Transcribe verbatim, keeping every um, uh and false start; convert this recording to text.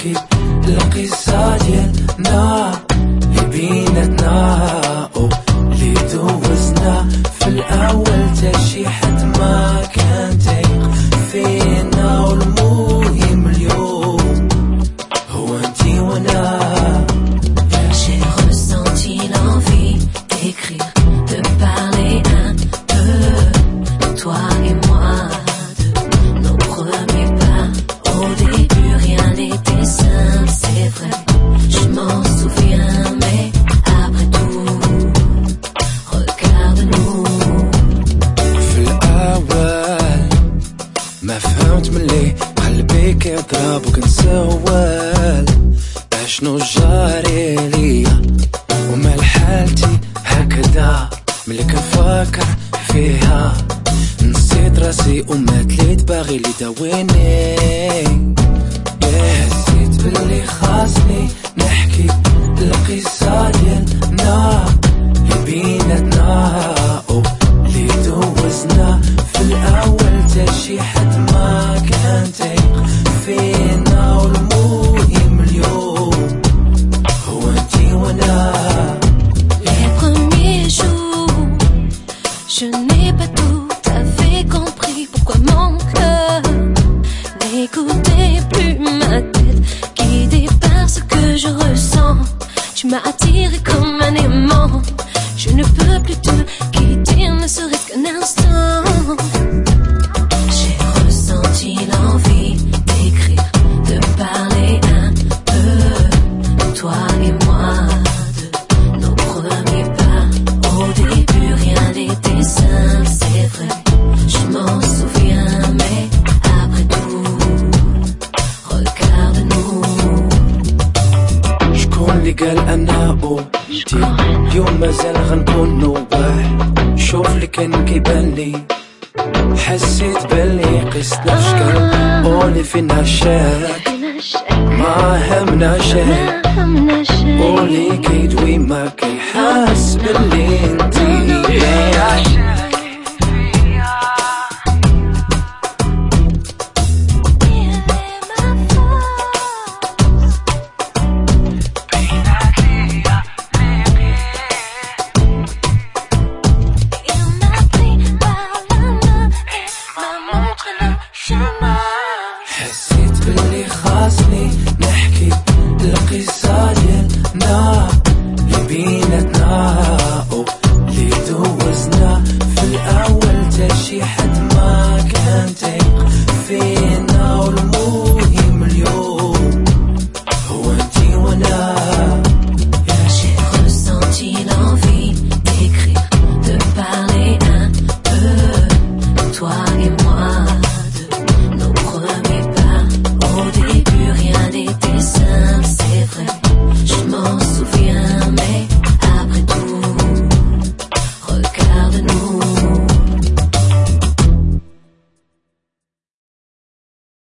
نحكي القصة ديالنا اللي بيناتنا اللي دوزنا في الأول تا شي حد ما كان تايق فينا، والمهم اليوم هو انتي وانا. J'ai ressenti l'envie d'écrire, de parler un peu, toi et moi, de nos premiers pas. Au début rien n'était simple, c'est vrai, je m'en souviens, mais après tout, regarde-nous. في الأول ما فهمت ملي قلبي كيضرب وكنسول اشنو جاري ليا ومال حالتي هكذا. ملي كنفكر فيها نسيت راسي وماتليت باغي لي داويني. حسيت باللي خاصني نحكي القصة ديالنا اللي بيناتنا اللي دوزنا في الأول تا شي حد ما كان تايق فينا، والمهم اليوم هو انتي وانا. Les premiers jours, je n'ai pas tout à fait compris pourquoi mon cœur n'écoutait plus ma tête, guidée par ce que je ressens. Tu m'as attiré comme un aimant, je ne peux plus te quitter, ne serait-ce qu'un instant. J'ai ressenti l'envie d'écrire, de parler un peu, toi et moi, de nos premiers pas. Au début rien n'était simple, c'est vrai, je m'en souviens, mais après tout, regarde-nous. شكون اللي قال انا وانتي اليوم مازال غنكونو واحد؟ شوف اللي كان كيبان لي حسيت باللي قسنا شكال اولي فينا شاك ما همنا شاك، واللي كيدوي ما كيحاس باللي انتي